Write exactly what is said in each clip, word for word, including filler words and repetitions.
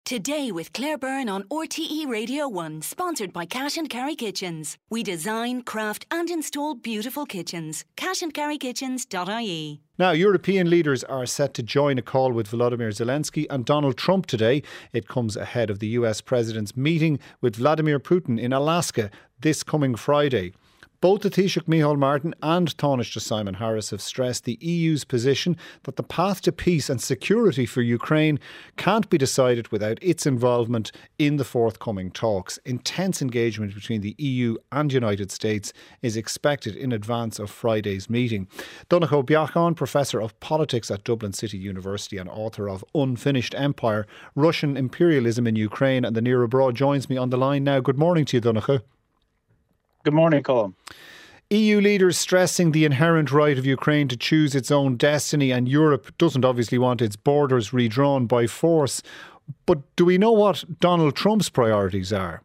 Today with Claire Byrne on R T E Radio one, sponsored by Cash and Carry Kitchens. We design, craft and install beautiful kitchens. cash and carry kitchens dot I E. Now, European leaders are set to join a call with Volodymyr Zelensky and Donald Trump today. It comes ahead of the U S President's meeting with Vladimir Putin in Alaska this coming Friday. Both the Taoiseach Micheál Martin and Taoiseach Simon Harris have stressed the E U's position that the path to peace and security for Ukraine can't be decided without its involvement in the forthcoming talks. Intense engagement between the E U and United States is expected in advance of Friday's meeting. Donncha Ó Beachán, Professor of Politics at Dublin City University and author of Unfinished Empire, Russian Imperialism in Ukraine and the Near Abroad, joins me on the line now. Good morning to you, Donncha. Good morning, Colin. E U leaders stressing the inherent right of Ukraine to choose its own destiny, and Europe doesn't obviously want its borders redrawn by force. But do we know what Donald Trump's priorities are?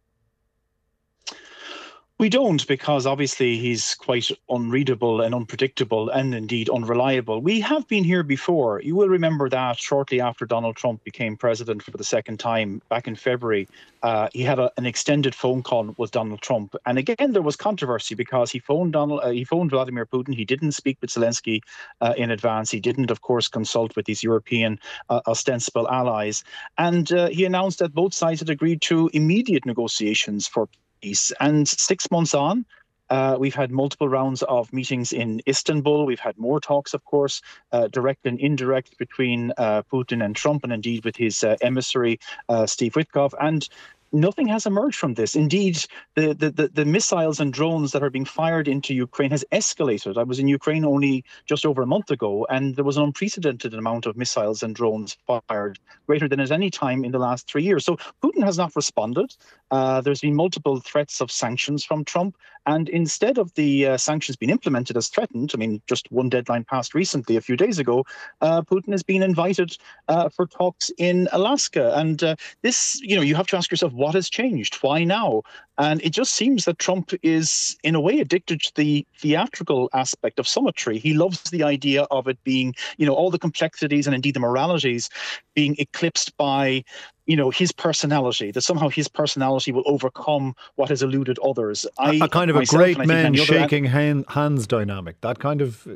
We don't, because obviously he's quite unreadable and unpredictable and indeed unreliable. We have been here before. You will remember that shortly after Donald Trump became president for the second time back in February, uh, he had a, an extended phone call with Donald Trump. And again, there was controversy because he phoned Donald, uh, he phoned Vladimir Putin. He didn't speak with Zelensky uh, in advance. He didn't, of course, consult with these European uh, ostensible allies. And uh, he announced that both sides had agreed to immediate negotiations for peace. And six months on, uh, we've had multiple rounds of meetings in Istanbul. We've had more talks, of course, uh, direct and indirect between uh, Putin and Trump, and indeed with his uh, emissary, uh, Steve Witkoff. And nothing has emerged from this. Indeed, the, the, the, the missiles and drones that are being fired into Ukraine has escalated. I was in Ukraine only just over a month ago, and there was an unprecedented amount of missiles and drones fired, greater than at any time in the last three years. So Putin has not responded. Uh, there's been multiple threats of sanctions from Trump. And instead of the uh, sanctions being implemented as threatened, I mean, just one deadline passed recently, a few days ago, uh, Putin has been invited uh, for talks in Alaska. And uh, this, you know, you have to ask yourself, what has changed? Why now? And it just seems that Trump is, in a way, addicted to the theatrical aspect of summitry. He loves the idea of it being, you know, all the complexities and indeed the moralities being eclipsed by, you know, his personality, that somehow his personality will overcome what has eluded others. I, a kind of myself, a great man shaking other, hand, hands dynamic, that kind of...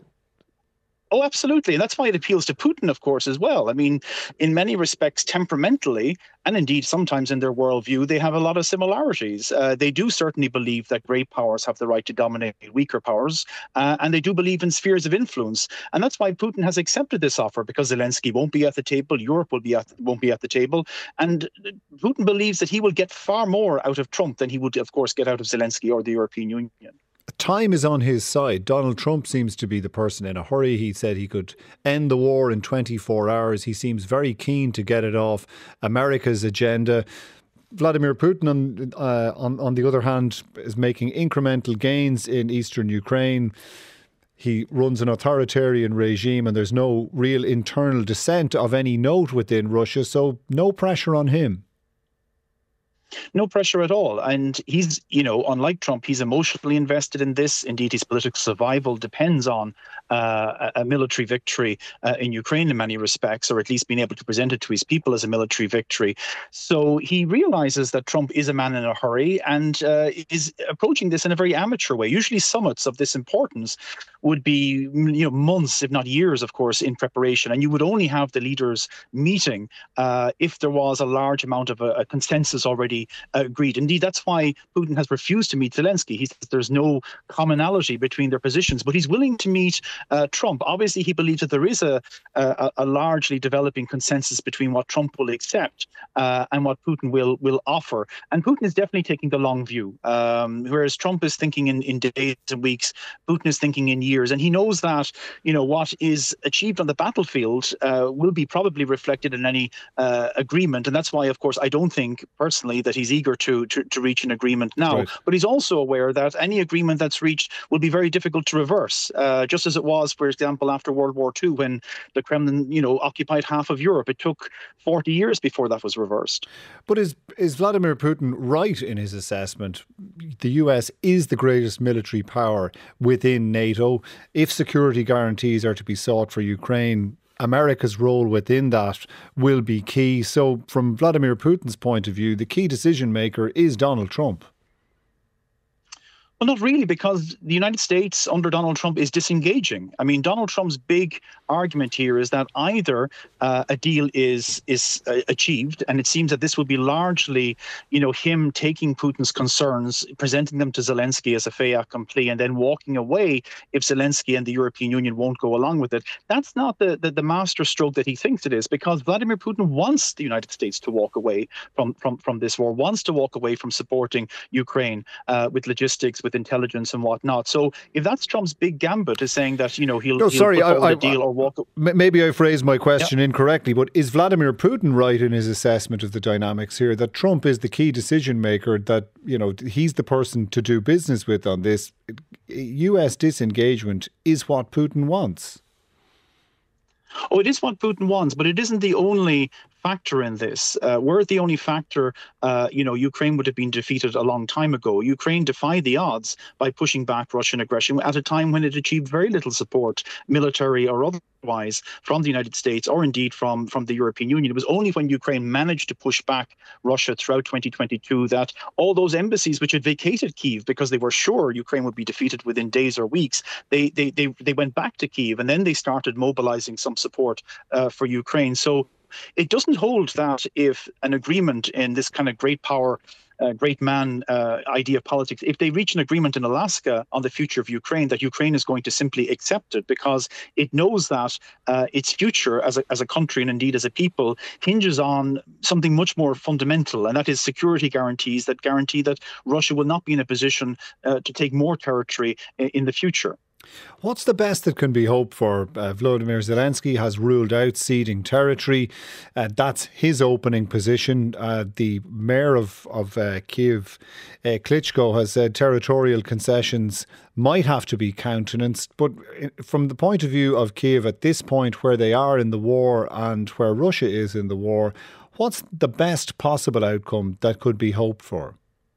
Oh, absolutely. And that's why it appeals to Putin, of course, as well. I mean, in many respects, temperamentally, and indeed sometimes in their worldview, they have a lot of similarities. Uh, they do certainly believe that great powers have the right to dominate weaker powers, uh, and they do believe in spheres of influence. And that's why Putin has accepted this offer, because Zelensky won't be at the table, Europe will be at, won't be at the table. And Putin believes that he will get far more out of Trump than he would, of course, get out of Zelensky or the European Union. Time is on his side. Donald Trump seems to be the person in a hurry. He said he could end the war in twenty-four hours. He seems very keen to get it off America's agenda. Vladimir Putin, on, uh, on, on the other hand, is making incremental gains in eastern Ukraine. He runs an authoritarian regime and there's no real internal dissent of any note within Russia, so no pressure on him. No pressure at all. And he's, you know, unlike Trump, he's emotionally invested in this. Indeed, his political survival depends on uh, a military victory uh, in Ukraine in many respects, or at least being able to present it to his people as a military victory. So he realizes that Trump is a man in a hurry and uh, is approaching this in a very amateur way. Usually summits of this importance would be, you know, months, if not years, of course, in preparation. And you would only have the leaders meeting uh, if there was a large amount of a, a consensus already agreed. Indeed, that's why Putin has refused to meet Zelensky. He says there's no commonality between their positions, but he's willing to meet uh, Trump. Obviously, he believes that there is a, a, a largely developing consensus between what Trump will accept uh, and what Putin will will offer. And Putin is definitely taking the long view, um, whereas Trump is thinking in, in days and weeks. Putin is thinking in years, and he knows that, you know, what is achieved on the battlefield uh, will be probably reflected in any uh, agreement. And that's why, of course, I don't think personally that he's eager to, to, to reach an agreement now. Right. But he's also aware that any agreement that's reached will be very difficult to reverse, uh, just as it was, for example, after World War Two, when the Kremlin, you know, occupied half of Europe. It took forty years before that was reversed. But is, is Vladimir Putin right in his assessment? The U S is the greatest military power within NATO. If security guarantees are to be sought for Ukraine, America's role within that will be key. So from Vladimir Putin's point of view, the key decision maker is Donald Trump. Well, not really, because the United States under Donald Trump is disengaging. I mean, Donald Trump's big argument here is that either uh, a deal is is uh, achieved, and it seems that this will be largely, you know, him taking Putin's concerns, presenting them to Zelensky as a fait accompli, and then walking away if Zelensky and the European Union won't go along with it. That's not the, the, the master stroke that he thinks it is, because Vladimir Putin wants the United States to walk away from, from, from this war, wants to walk away from supporting Ukraine uh, with logistics, with intelligence and whatnot. So if that's Trump's big gambit, is saying that, you know, he'll, no, he'll sorry, put forward I, I, a deal or walk. Maybe I phrased my question yeah. incorrectly, but is Vladimir Putin right in his assessment of the dynamics here, that Trump is the key decision maker, that, you know, he's the person to do business with on this? U S disengagement is what Putin wants. Oh, it is what Putin wants, but it isn't the only factor in this. Uh, were it the only factor, uh, you know, Ukraine would have been defeated a long time ago. Ukraine defied the odds by pushing back Russian aggression at a time when it achieved very little support, military or otherwise, from the United States or indeed from, from the European Union. It was only when Ukraine managed to push back Russia throughout twenty twenty-two that all those embassies which had vacated Kyiv because they were sure Ukraine would be defeated within days or weeks, they they they, they went back to Kyiv, and then they started mobilizing some support uh, for Ukraine. So it doesn't hold that if an agreement in this kind of great power, uh, great man uh, idea of politics, if they reach an agreement in Alaska on the future of Ukraine, that Ukraine is going to simply accept it, because it knows that uh, its future as a, as a country and indeed as a people hinges on something much more fundamental, and that is security guarantees that guarantee that Russia will not be in a position uh, to take more territory in, in the future. What's the best that can be hoped for? Uh, Volodymyr Zelensky has ruled out ceding territory. Uh, that's his opening position. Uh, the mayor of, of uh, Kyiv, uh, Klitschko, has said territorial concessions might have to be countenanced. But from the point of view of Kyiv at this point, where they are in the war and where Russia is in the war, what's the best possible outcome that could be hoped for?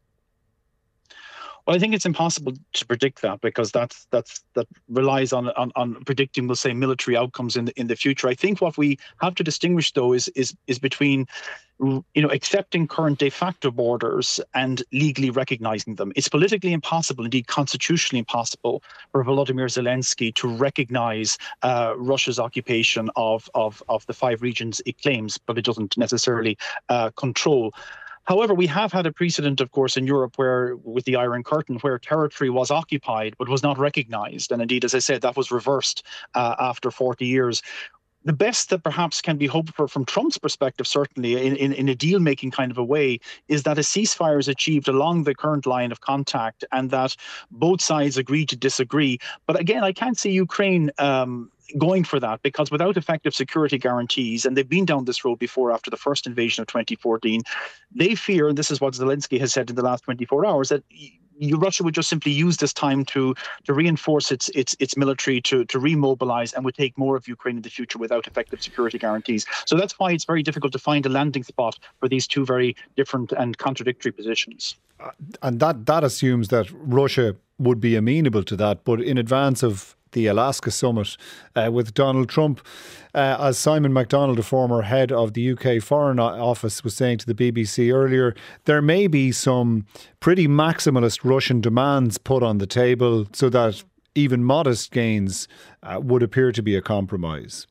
Well, I think it's impossible to predict that, because that's that's that relies on on, on predicting, we'll say, military outcomes in the in the future. I think what we have to distinguish, though, is is is between, you know, accepting current de facto borders and legally recognizing them. It's politically impossible, indeed constitutionally impossible, for Volodymyr Zelensky to recognize uh, Russia's occupation of of of the five regions it claims, but it doesn't necessarily uh, control. However, we have had a precedent, of course, in Europe where, with the Iron Curtain, where territory was occupied but was not recognized. And indeed, as I said, that was reversed uh, after forty years. The best that perhaps can be hoped for from Trump's perspective, certainly in, in, in a deal-making kind of a way, is that a ceasefire is achieved along the current line of contact and that both sides agree to disagree. But again, I can't see Ukraine um, going for that, because without effective security guarantees, and they've been down this road before after the first invasion of twenty fourteen, they fear, and this is what Zelensky has said in the last twenty-four hours, that You, Russia would just simply use this time to to reinforce its its its military, to to remobilize, and would take more of Ukraine in the future without effective security guarantees. So that's why it's very difficult to find a landing spot for these two very different and contradictory positions. Uh, and that that assumes that Russia would be amenable to that, but in advance of the Alaska summit uh, with Donald Trump, uh, as Simon MacDonald, the former head of the U K Foreign Office, was saying to the B B C earlier, there may be some pretty maximalist Russian demands put on the table so that even modest gains uh, would appear to be a compromise.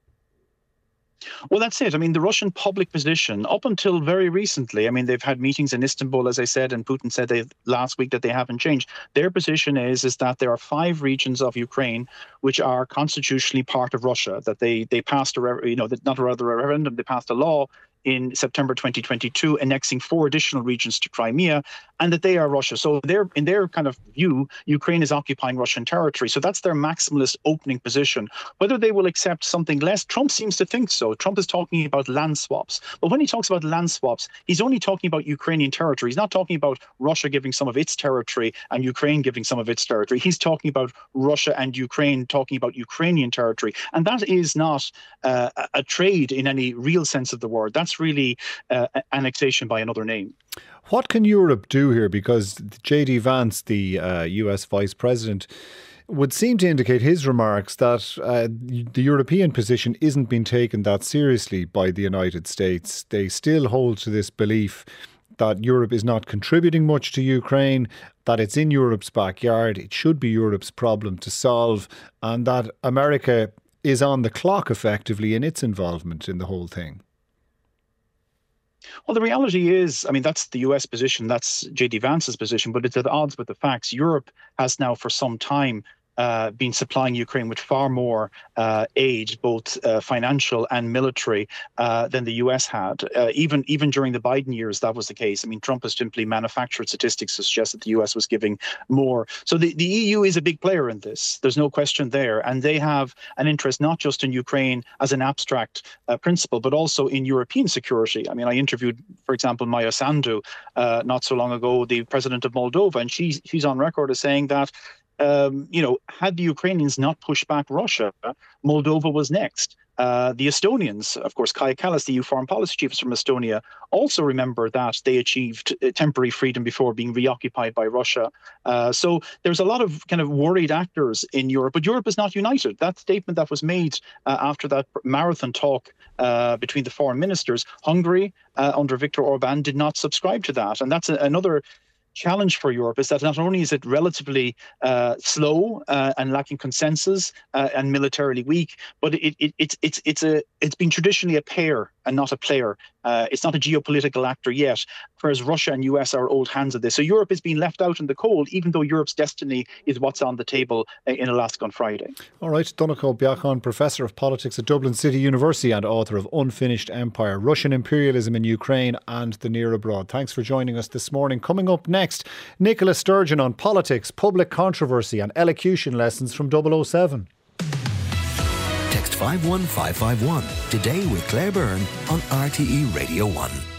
Well, that's it. I mean, the Russian public position up until very recently, I mean, they've had meetings in Istanbul, as I said, and Putin said they, last week that they haven't changed. Their position is, is that there are five regions of Ukraine which are constitutionally part of Russia, that they they passed, a, you know, not a rather a referendum, they passed a law in September twenty twenty-two, annexing four additional regions to Crimea, and that they are Russia. So they're, in their kind of view, Ukraine is occupying Russian territory. So that's their maximalist opening position. Whether they will accept something less, Trump seems to think so. Trump is talking about land swaps. But when he talks about land swaps, he's only talking about Ukrainian territory. He's not talking about Russia giving some of its territory and Ukraine giving some of its territory. He's talking about Russia and Ukraine talking about Ukrainian territory. And that is not uh, a trade in any real sense of the word. That's really uh, annexation by another name. What can Europe do here? Because J D Vance, the uh, U S Vice President, would seem to indicate his remarks that uh, the European position isn't being taken that seriously by the United States. They still hold to this belief that Europe is not contributing much to Ukraine, that it's in Europe's backyard, it should be Europe's problem to solve, and that America is on the clock effectively in its involvement in the whole thing. Well, the reality is, I mean, that's the U S position, that's J D Vance's position, but it's at odds with the facts. Europe has now for some time Uh, been supplying Ukraine with far more uh, aid, both uh, financial and military, uh, than the U S had. Uh, even even during the Biden years, that was the case. I mean, Trump has simply manufactured statistics to suggest that the U S was giving more. So the, the E U is a big player in this. There's no question there. And they have an interest not just in Ukraine as an abstract uh, principle, but also in European security. I mean, I interviewed, for example, Maia Sandu uh, not so long ago, the president of Moldova, and she, she's on record as saying that Um, you know, had the Ukrainians not pushed back Russia, Moldova was next. Uh, the Estonians, of course, Kaja Kallas, the E U foreign policy chief from Estonia, also remember that they achieved temporary freedom before being reoccupied by Russia. Uh, so there's a lot of kind of worried actors in Europe, but Europe is not united. That statement that was made uh, after that marathon talk uh, between the foreign ministers, Hungary uh, under Viktor Orban did not subscribe to that. And that's a, another challenge for Europe, is that not only is it relatively uh, slow uh, and lacking consensus uh, and militarily weak, but it, it, it's it's it's a it's been traditionally a pair and not a player. Uh, it's not a geopolitical actor yet, whereas Russia and U S are old hands at this. So Europe is being left out in the cold, even though Europe's destiny is what's on the table uh, in Alaska on Friday. All right, Donnchadh Beachán, Professor of Politics at Dublin City University and author of Unfinished Empire, Russian Imperialism in Ukraine and the Near Abroad. Thanks for joining us this morning. Coming up next, Nicola Sturgeon on politics, public controversy and elocution lessons from double oh seven. Text five one five five one today with Claire Byrne on R T E Radio one.